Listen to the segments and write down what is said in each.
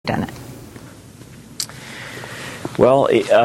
done it? Well,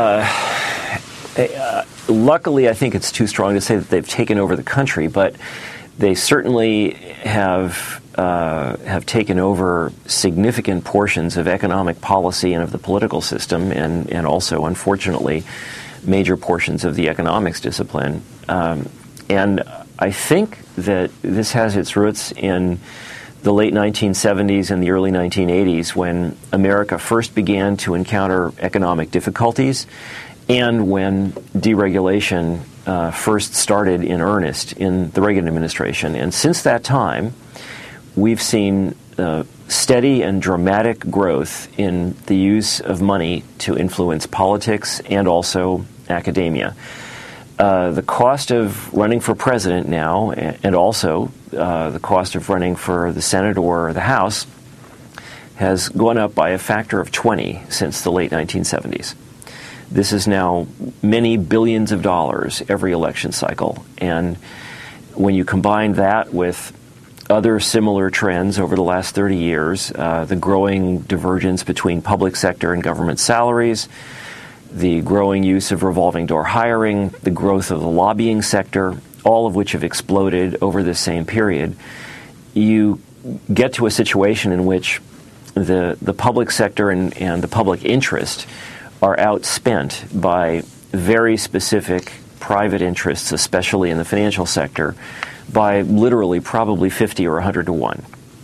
luckily, I think it's too strong to say that they've taken over the country, but they certainly have taken over significant portions of economic policy and of the political system, and also, unfortunately, major portions of the economics discipline. And I think that this has its roots in the late 1970s and the early 1980s, when America first began to encounter economic difficulties and when deregulation first started in earnest in the Reagan administration. And since that time, we've seen steady and dramatic growth in the use of money to influence politics and also academia. The cost of running for president now, and also the cost of running for the Senate or the House, has gone up by a factor of 20 since the late 1970s. This is now many billions of dollars every election cycle. And when you combine that with other similar trends over the last 30 years, the growing divergence between public sector and government salaries, the growing use of revolving door hiring, the growth of the lobbying sector, all of which have exploded over this same period, you get to a situation in which the public sector and the public interest are outspent by very specific private interests, especially in the financial sector, by literally probably 50 or 100 to 1.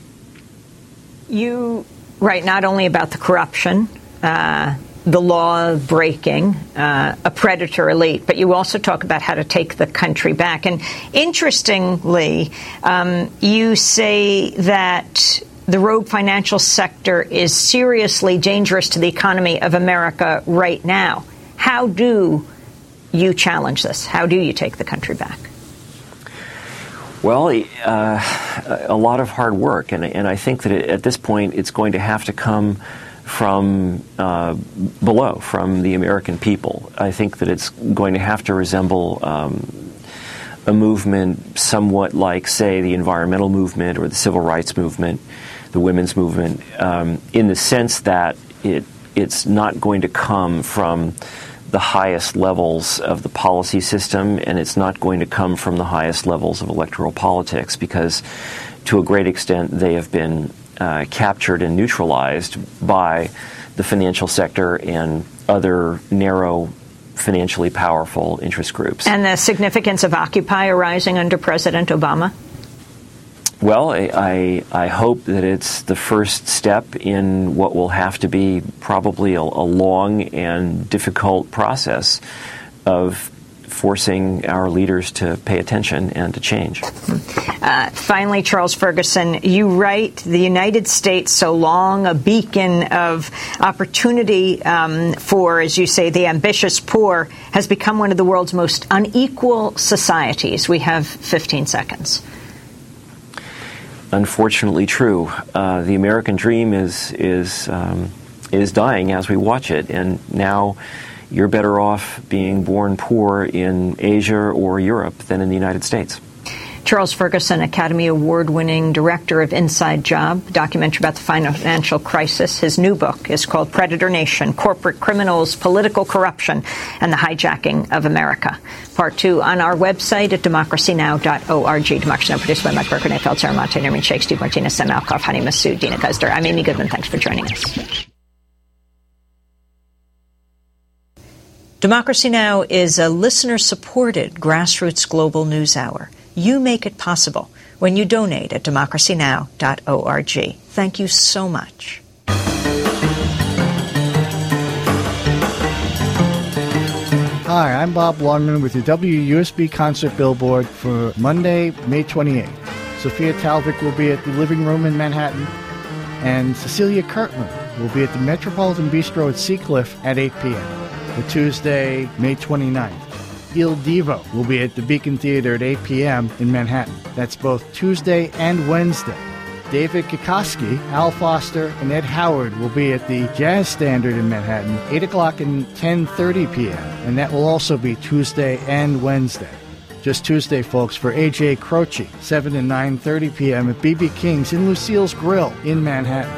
You write not only about the corruption, the law breaking, a predator elite, but you also talk about how to take the country back. And interestingly, you say that the rogue financial sector is seriously dangerous to the economy of America right now. How do you challenge this? How do you take the country back? Well, a lot of hard work, and I think that at this point it's going to have to come from below, from the American people. I think that it's going to have to resemble a movement somewhat like, say, the environmental movement or the civil rights movement, the women's movement, in the sense that it's not going to come from the highest levels of the policy system, and it's not going to come from the highest levels of electoral politics, because to a great extent they have been captured and neutralized by the financial sector and other narrow, financially powerful interest groups. And the significance of Occupy arising under President Obama? Well, I hope that it's the first step in what will have to be probably a long and difficult process of forcing our leaders to pay attention and to change. Finally, Charles Ferguson, you write, the United States, so long a beacon of opportunity for, as you say, the ambitious poor, has become one of the world's most unequal societies. We have 15 seconds. Unfortunately true. The American dream is dying as we watch it, and now you're better off being born poor in Asia or Europe than in the United States. Charles Ferguson, Academy Award-winning director of Inside Job, documentary about the financial crisis. His new book is called Predator Nation, Corporate Criminals, Political Corruption, and the Hijacking of America. Part 2 on our website at democracynow.org. Democracy Now! Produced by Mike Burke, Nate Feld, Sarah Montagne, Nermin Sheikh, Steve Martinez, Sam Alcoff, Hani Massoud, Dina Guzder. I'm Amy Goodman. Thanks for joining us. Democracy Now! Is a listener-supported grassroots global news hour. You make it possible when you donate at democracynow.org. Thank you so much. Hi, I'm Bob Longman with the WUSB concert billboard for Monday, May 28th. Sophia Talvik will be at the Living Room in Manhattan, and Cecilia Kirtland will be at the Metropolitan Bistro at Seacliff at 8 p.m. For Tuesday, May 29th. Il Divo will be at the Beacon Theater at 8 p.m. in Manhattan. That's both Tuesday and Wednesday. David Kikoski, Al Foster, and Ed Howard will be at the Jazz Standard in Manhattan, 8 o'clock and 10:30 p.m., and that will also be Tuesday and Wednesday. Just Tuesday, folks, for A.J. Croce, 7 and 9:30 p.m. at B.B. King's in Lucille's Grill in Manhattan.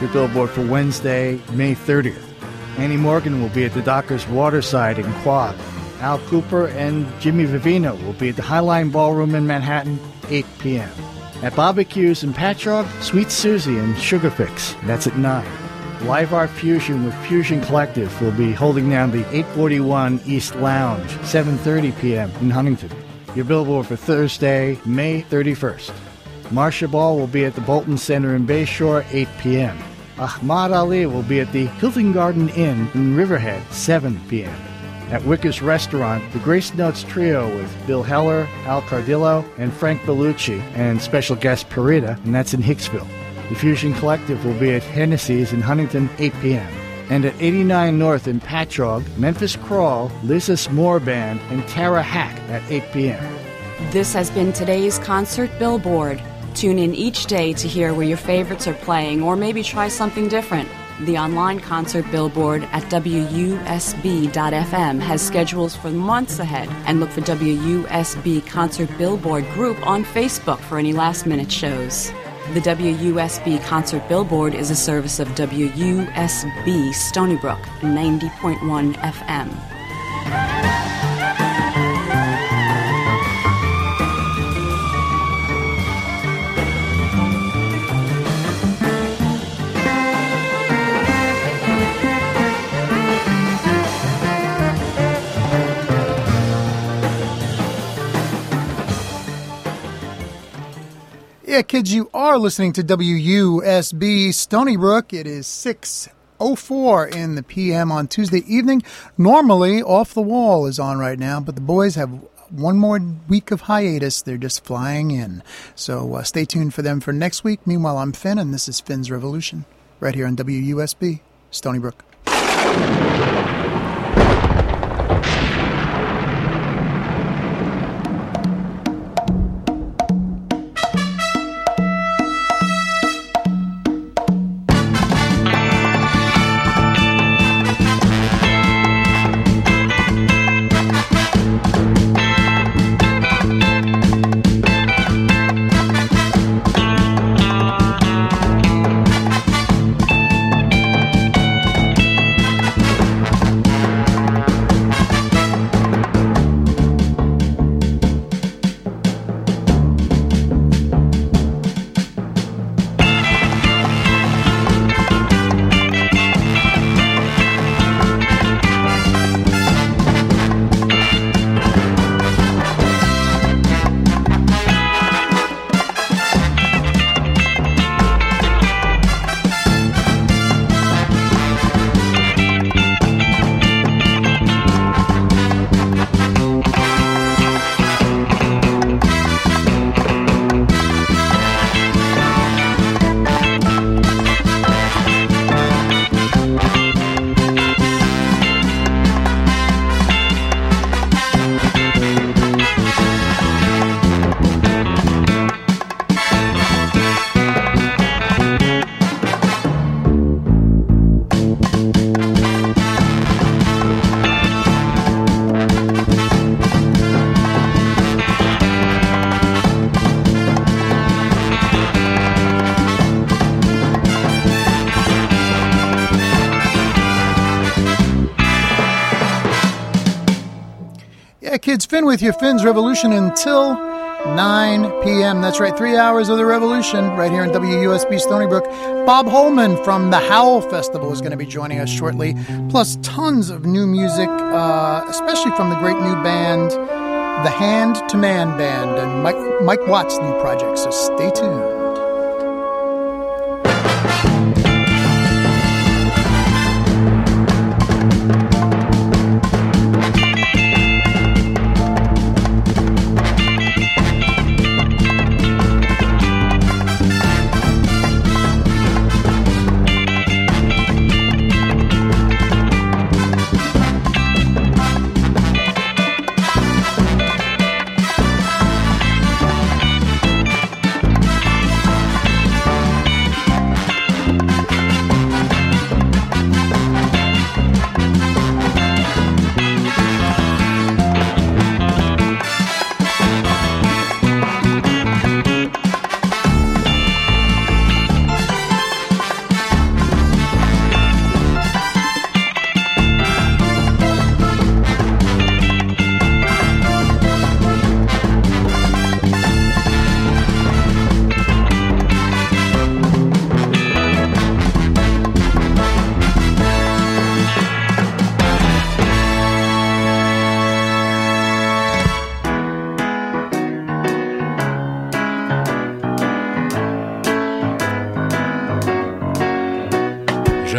your billboard for Wednesday, May 30th. Annie Morgan will be at the Dockers Waterside in Quad. Al Cooper and Jimmy Vivino will be at the Highline Ballroom in Manhattan, 8 p.m. At Barbecues in Patchogue, Sweet Susie and Sugar Fix. That's at 9. Live Art Fusion with Fusion Collective will be holding down the 841 East Lounge, 7:30 p.m. in Huntington. Your billboard for Thursday, May 31st. Marcia Ball will be at the Bolton Center in Bayshore, 8 p.m. Ahmad Ali will be at the Hilton Garden Inn in Riverhead, 7 p.m. At Wicker's Restaurant, the Grace Notes Trio with Bill Heller, Al Cardillo, and Frank Bellucci, and special guest Parita, and that's in Hicksville. The Fusion Collective will be at Hennessy's in Huntington, 8 p.m. And at 89 North in Patchogue, Memphis Crawl, Lisa S'more Band, and Tara Hack at 8 p.m. This has been today's Concert Billboard. Tune in each day to hear where your favorites are playing, or maybe try something different. The online Concert Billboard at WUSB.FM has schedules for months ahead, and look for WUSB Concert Billboard Group on Facebook for any last-minute shows. The WUSB Concert Billboard is a service of WUSB Stony Brook, 90.1 FM. Yeah, kids, you are listening to WUSB Stony Brook. It is 6:04 in the PM on Tuesday evening. Normally, Off the Wall is on right now, but the boys have one more week of hiatus. They're just flying in. So stay tuned for them for next week. Meanwhile, I'm Finn, and this is Finn's Revolution, right here on WUSB Stony Brook. Kids, Finn with you, Finn's Revolution until 9 p.m. That's right, 3 hours of the revolution right here in WUSB Stony Brook. Bob Holman from the Howl Festival is going to be joining us shortly, plus tons of new music, especially from the great new band, the Hand to Man Band, and Mike Watt's new project, so stay tuned.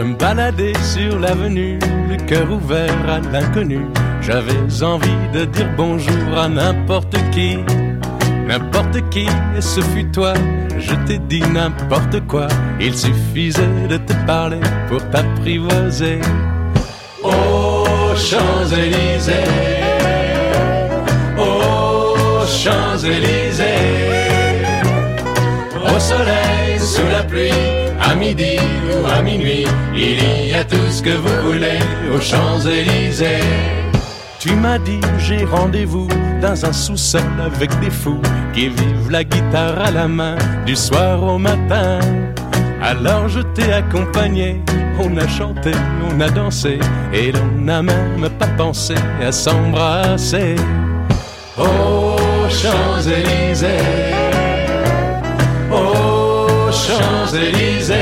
me baladais sur l'avenue, le cœur ouvert à l'inconnu. J'avais envie de dire bonjour à n'importe qui, et ce fut toi. Je t'ai dit n'importe quoi, il suffisait de te parler pour t'apprivoiser. Aux Champs-Élysées, aux Champs-Élysées, au soleil, sous la pluie, à midi ou à minuit, il y a tout ce que vous voulez aux Champs-Élysées. Tu m'as dit j'ai rendez-vous dans un sous-sol avec des fous qui vivent la guitare à la main du soir au matin. Alors je t'ai accompagné, on a chanté, on a dansé et l'on n'a même pas pensé à s'embrasser. Aux Champs-Élysées, aux Champs-Élysées,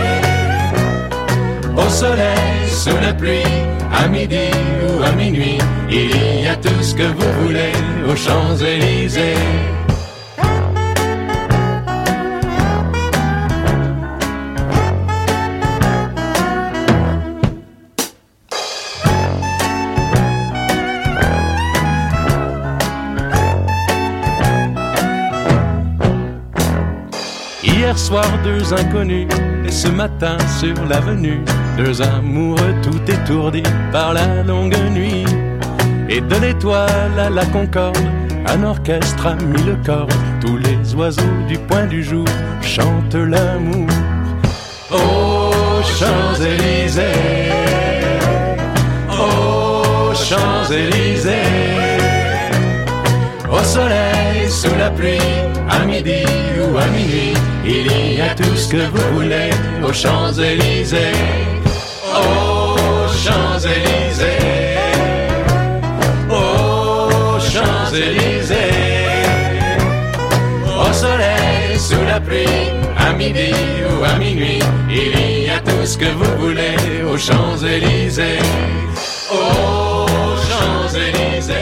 au soleil, sous la pluie, à midi ou à minuit, il y a tout ce que vous voulez aux Champs-Élysées. Hier soir, deux inconnus, et ce matin sur l'avenue, deux amoureux tout étourdis par la longue nuit. Et de l'étoile à la Concorde, un orchestre a mis le corps. Tous les oiseaux du point du jour chantent l'amour. Aux Champs-Élysées, aux Champs-Élysées, au soleil, sous la pluie, à midi ou à minuit, il y a tout ce que vous voulez aux Champs-Élysées. Aux Champs-Élysées, aux Champs-Élysées, au soleil, sous la pluie, à midi ou à minuit, il y a tout ce que vous voulez aux Champs-Élysées. Aux Champs-Élysées.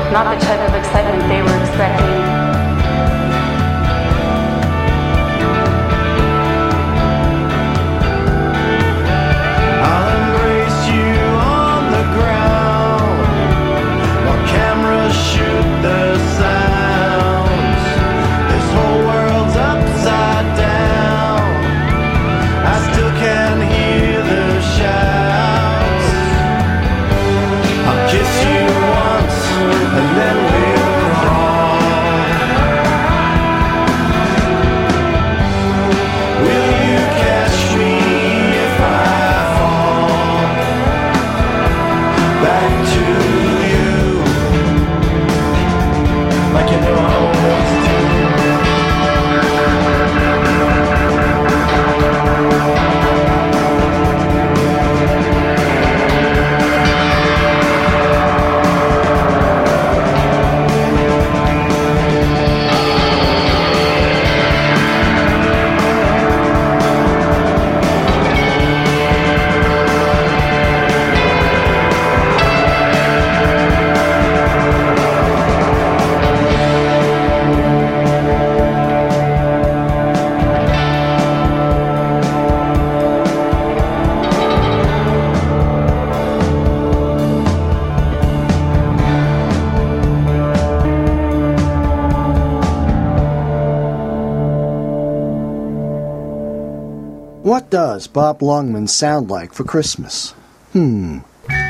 not the type of excitement they were expecting. What does Bob Longman sound like for Christmas? Merry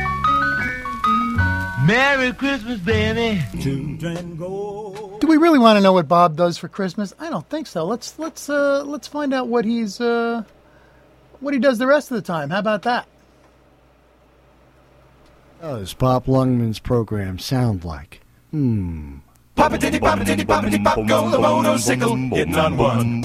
Christmas, baby. Do we really want to know what Bob does for Christmas? I don't think so. Let's find out what he does the rest of the time. How about that? What does Bob Longman's program sound like? Pop-a-titty, pop-a-titty, pop-a-titty, pop, go the motorcycle, hitting on one.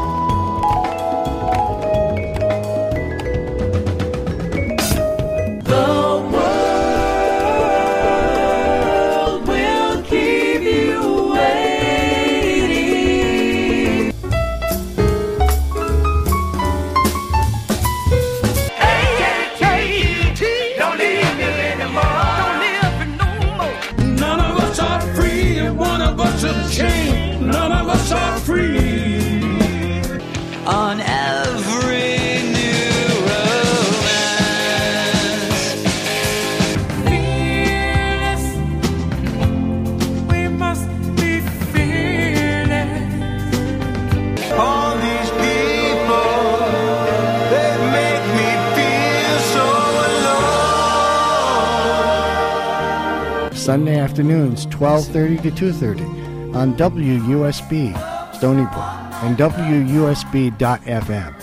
None of us are free on every new romance. Fearless, we must be fearless. All these people, they make me feel so alone. Sunday afternoons, 12:30 to 2:30. On WUSB, Stony Brook, and WUSB.FM.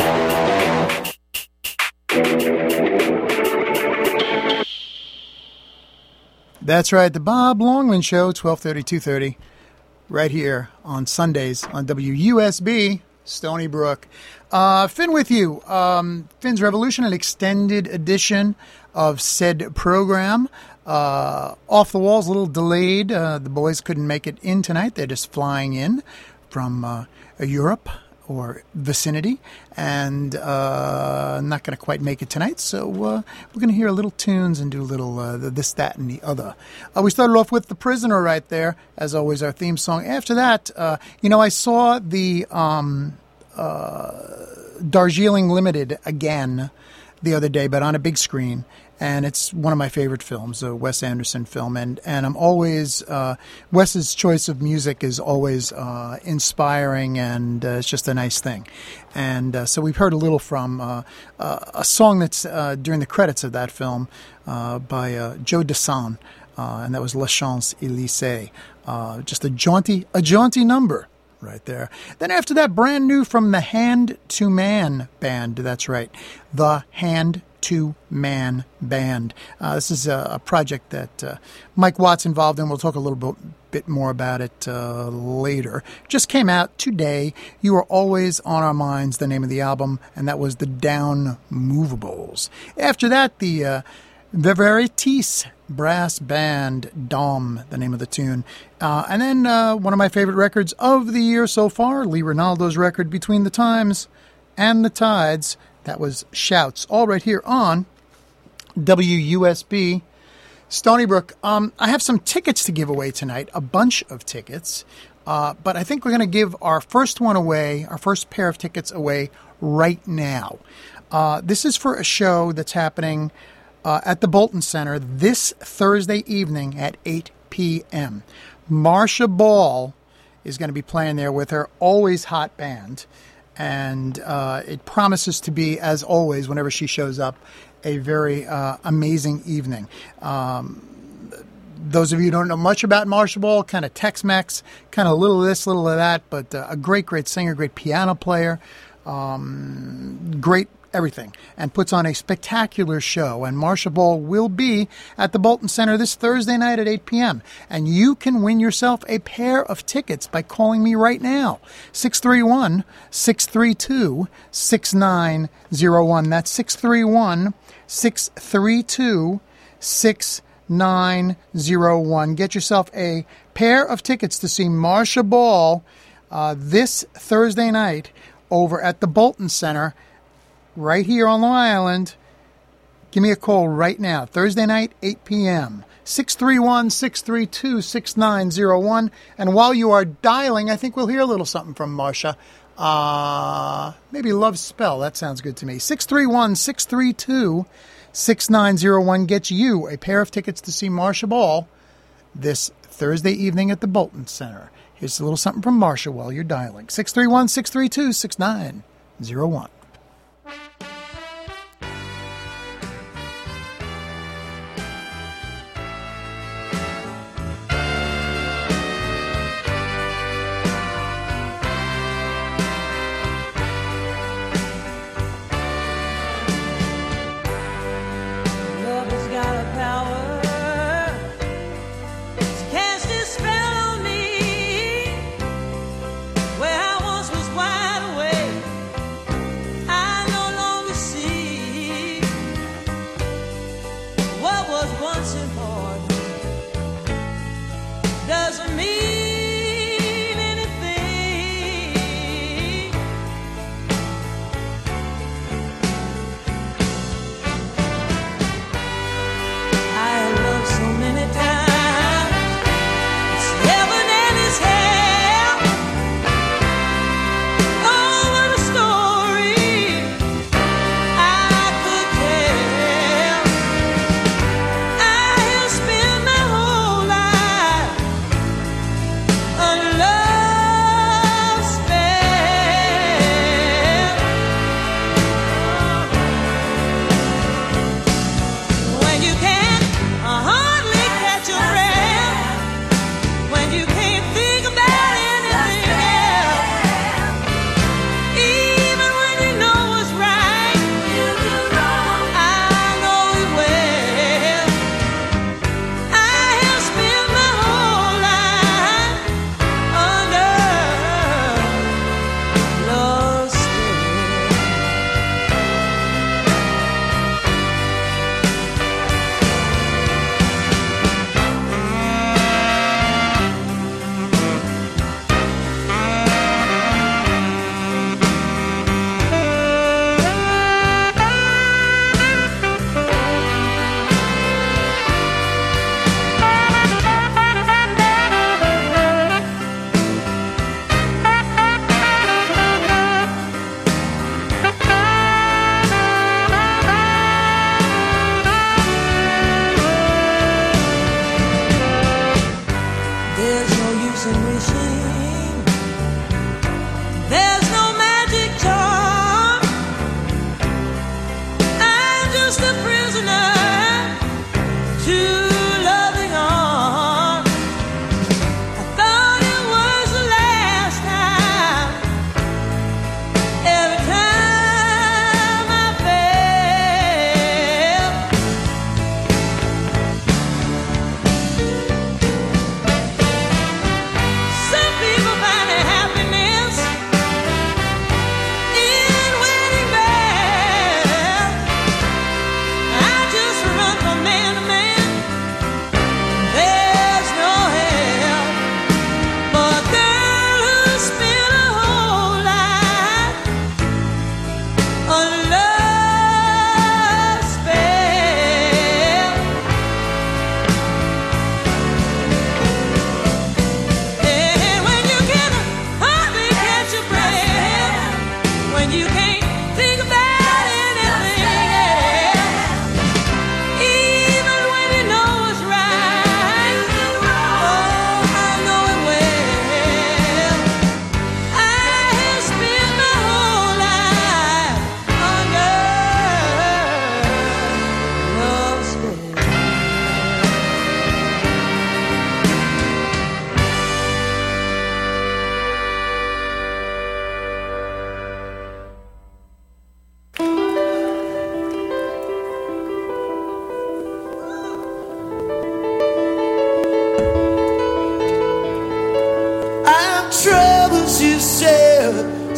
That's right, the Bob Longman Show, 12:30, 2:30, right here on Sundays on WUSB, Stony Brook. Finn with you. Finn's Revolution, an extended edition of said program. Off the Walls, a little delayed. The boys couldn't make it in tonight. They're just flying in from Europe or vicinity, and not going to quite make it tonight. So we're going to hear a little tunes and do a little this, that, and the other. We started off with The Prisoner right there, as always, our theme song. After that, I saw the Darjeeling Limited again the other day, but on a big screen. And it's one of my favorite films, a Wes Anderson film. And I'm always, Wes's choice of music is always inspiring, and it's just a nice thing. And so we've heard a little from a song that's during the credits of that film by Joe Dassin, and that was La Champs-Élysées. Just a jaunty number right there. Then after that, brand new from the Hand to Man Band. That's right, the Hand to Man Band. This is a project that Mike Watt's involved in. We'll talk a little bit more about it later. Just came out today. You Are Always on Our Minds, the name of the album, and that was the Down Movables. After that, the Veritas Brass Band, Dom, the name of the tune. And then one of my favorite records of the year so far, Lee Ronaldo's record, Between the Times and the Tides. That was Shouts, all right here on WUSB, Stony Brook, I have some tickets to give away tonight, a bunch of tickets. But I think we're going to give our first one away, our first pair of tickets away right now. This is for a show that's happening at the Bolton Center this Thursday evening at 8 p.m. Marcia Ball is going to be playing there with her always hot band. And it promises to be, as always, whenever she shows up, a very amazing evening. Those of you who don't know much about Marcia Ball, kind of Tex-Mex, kind of a little of this, little of that, but a great, great singer, great piano player, great everything, and puts on a spectacular show. And Marcia Ball will be at the Bolton Center this Thursday night at 8 p.m. And you can win yourself a pair of tickets by calling me right now, 631-632-6901. That's 631-632-6901. Get yourself a pair of tickets to see Marcia Ball this Thursday night over at the Bolton Center right here on Long Island. Give me a call right now. Thursday night, 8 p.m. 631-632-6901. And while you are dialing, I think we'll hear a little something from Marcia. Maybe Love Spell. That sounds good to me. 631-632-6901 gets you a pair of tickets to see Marcia Ball this Thursday evening at the Bolton Center. Here's a little something from Marcia while you're dialing. 631-632-6901.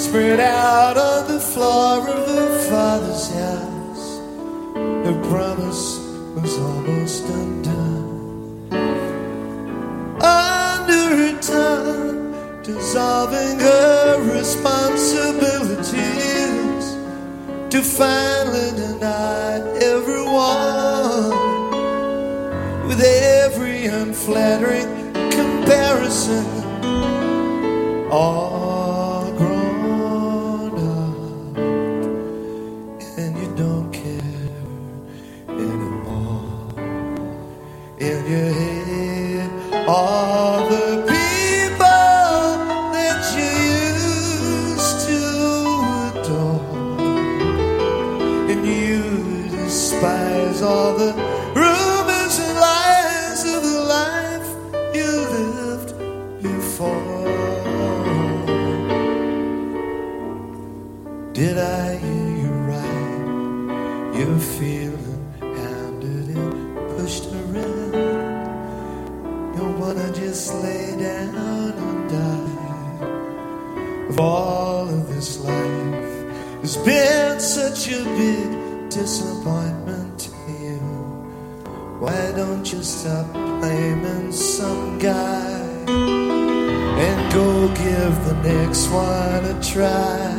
spread out on the floor of her father's house. Her promise was almost undone. Under her tongue, dissolving her responsibilities to finally deny everyone with every unflattering comparison. All grown up, and you don't care anymore. In your head, all the people that you used to adore, and you despise all the rumors and lies of the life you lived before. Did I hear you right? You're feeling hounded and pushed around. You wanna just lay down and die. Of all of this life has been such a big disappointment to you. Why don't you stop blaming some guy and go give the next one a try?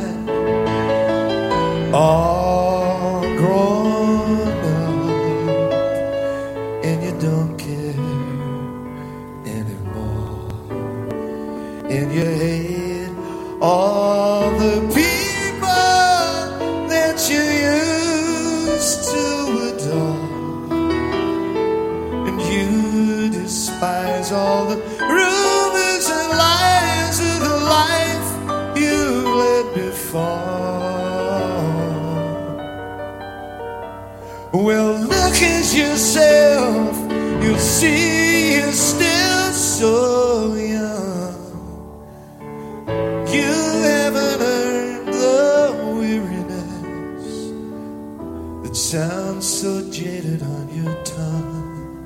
All grown up, and you don't care anymore. In your head, all the people that you used to adore, and you despise all the rumors and lies of the life you led before. Well, look at yourself, you'll see you're still so young. You haven't earned the weariness that sounds so jaded on your tongue.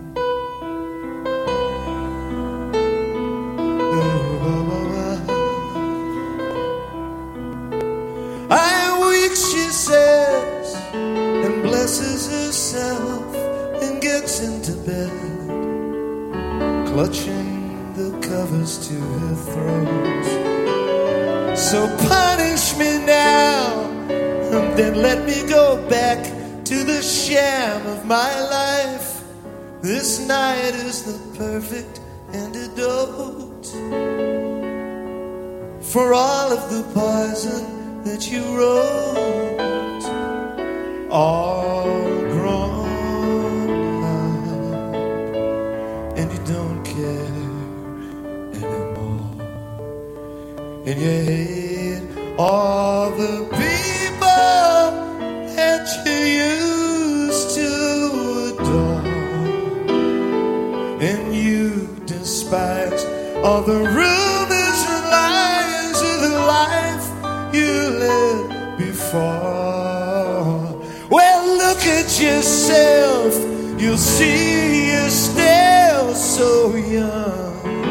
I'm weak, she says, and blesses herself and gets into bed, clutching the covers to her throat. So punish me now, and then let me go back to the sham of my life. This night is the perfect antidote for all of the poison that you wrote. All grown up, and you don't care anymore. In your head, all the people that you used to adore, and you despise all the rumors and lies of the life you lived before. Well, look at yourself, you'll see you're still so young.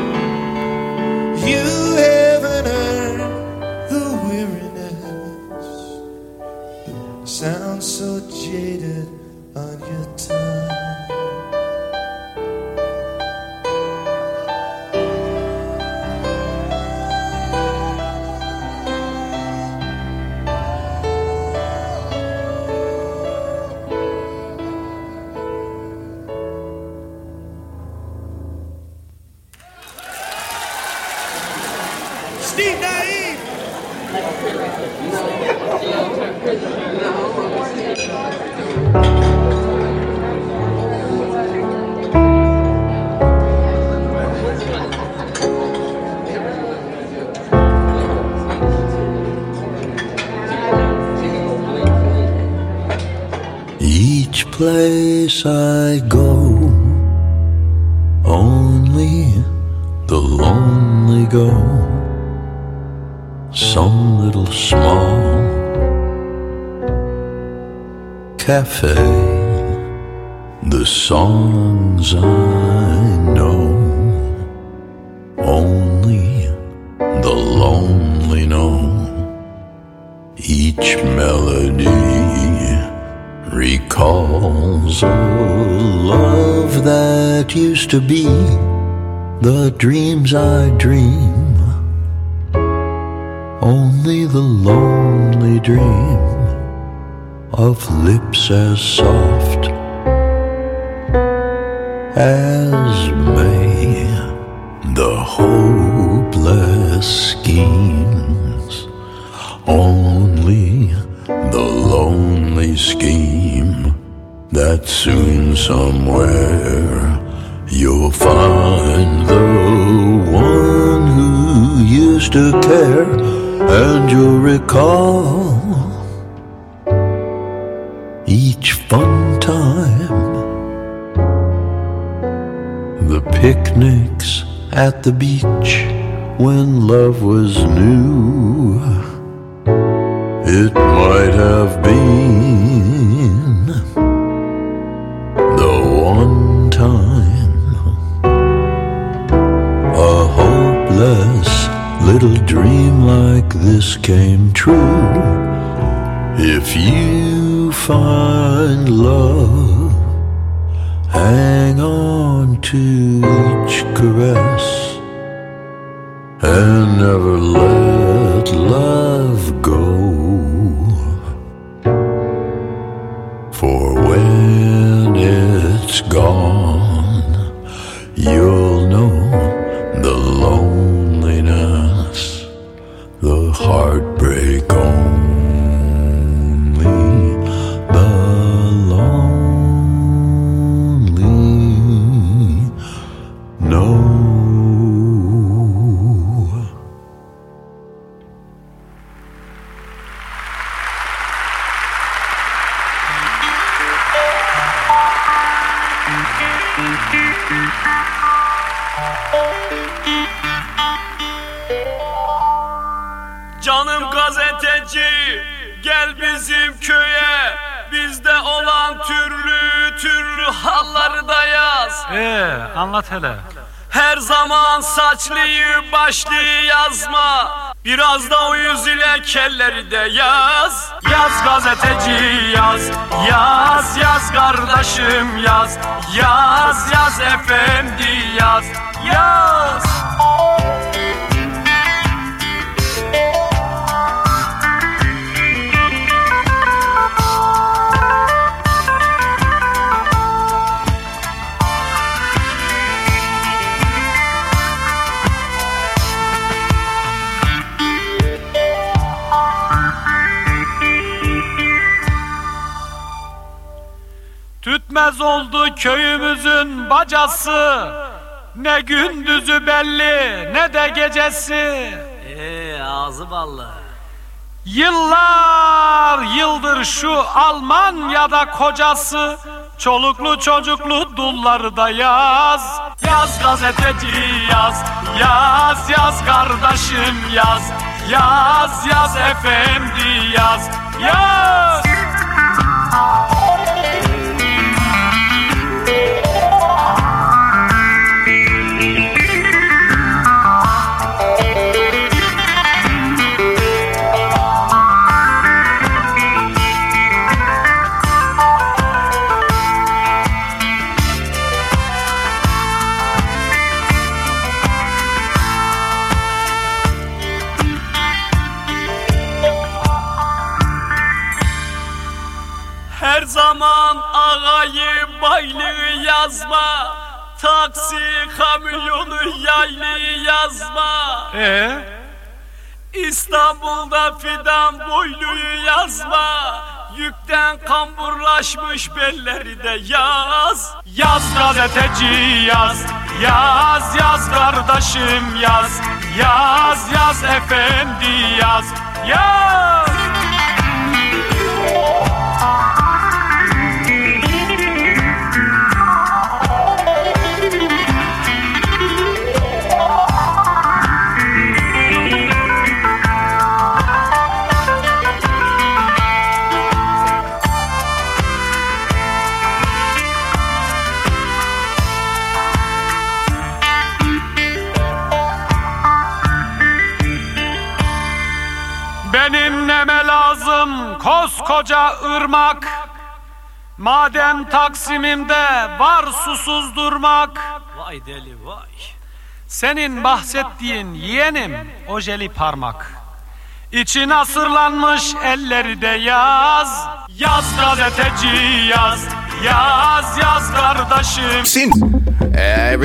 You haven't earned the weariness that sounds so jaded on your tongue. Steve Naive. Each place I go, only the lonely go. Some little small cafe, the songs I know, only the lonely know. Each melody recalls a love that used to be, the dreams I dream, only the lonely dream of lips as soft as May, the hopeless schemes, only the lonely scheme that soon somewhere you'll find the one who used to care, and you'll recall each fun time, the picnics at the beach when love was new. It might have been the one time a hopeless little dream like this came true. If you find love, hang on to each caress and never let love go. For when it's gone, you'll know the loneliness, the heartbreak only, the lonely know. Canım gazeteci, gel bizim köye, bizde olan türlü türlü halları da yaz. Anlat hele. Her zaman saçlıyı başlıyı yazma, biraz da uyuz ile kelleri de yaz. Yaz gazeteci yaz, yaz yaz kardeşim yaz, yaz yaz efendi yaz, yaz. Tütmez oldu köyümüzün bacası, ne gündüzü belli ne de gecesi. Ağzı ballı. Yıllar yıldır şu Almanya'da kocası, çoluklu çocuklu dulları da yaz. Yaz gazeteci yaz, yaz yaz kardeşim yaz, yaz yaz efendi yaz, yaz. Her zaman ağayı baylığı yazma, taksi kamyonu yaylı yazma. İstanbul'da fidan boyluyu yazma, yükten kamburlaşmış belleri de yaz. Yaz gazeteci yaz, yaz yaz kardeşim yaz, yaz yaz efendi yaz, yaz. Benim ne koskoca ırmak. Madem Taksim'imde var susuz durmak. Vay deli vay. Senin bahsettiğin yeğenim ojeli parmak. İçi nasırlanmış elleri de yaz. Yaz gazeteci yaz. Yaz yaz kardeşim.